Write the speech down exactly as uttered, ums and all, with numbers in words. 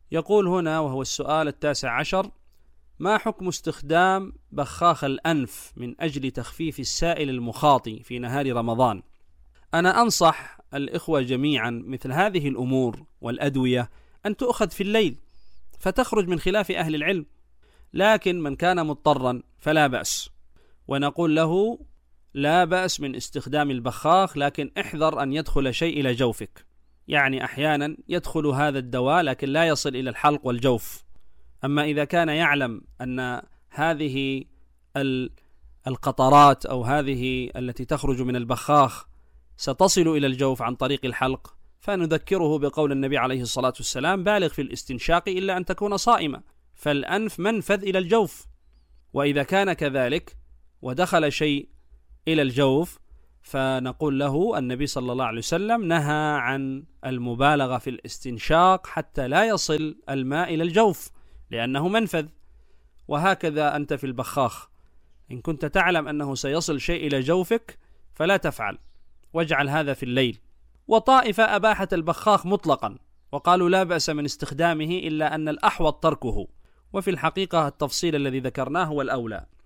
يقول هنا وهو السؤال التاسع عشر: ما حكم استخدام بخاخ الأنف من أجل تخفيف السائل المخاطي في نهار رمضان؟ أنا أنصح الإخوة جميعا مثل هذه الأمور والأدوية أن تؤخذ في الليل فتخرج من خلاف أهل العلم، لكن من كان مضطرا فلا بأس، ونقول له لا بأس من استخدام البخاخ، لكن احذر أن يدخل شيء إلى جوفك. يعني أحيانا يدخل هذا الدواء لكن لا يصل إلى الحلق والجوف. أما إذا كان يعلم أن هذه القطرات أو هذه التي تخرج من البخاخ ستصل إلى الجوف عن طريق الحلق، فنذكره بقول النبي عليه الصلاة والسلام: بالغ في الاستنشاق إلا أن تكون صائما، فالأنف منفذ إلى الجوف. وإذا كان كذلك ودخل شيء إلى الجوف فنقول له النبي صلى الله عليه وسلم نهى عن المبالغة في الاستنشاق حتى لا يصل الماء إلى الجوف لأنه منفذ. وهكذا أنت في البخاخ، إن كنت تعلم أنه سيصل شيء إلى جوفك فلا تفعل، واجعل هذا في الليل. وطائفة أباحت البخاخ مطلقا وقالوا لا بأس من استخدامه، إلا أن الأحوط تركه، وفي الحقيقة التفصيل الذي ذكرناه هو الأولى.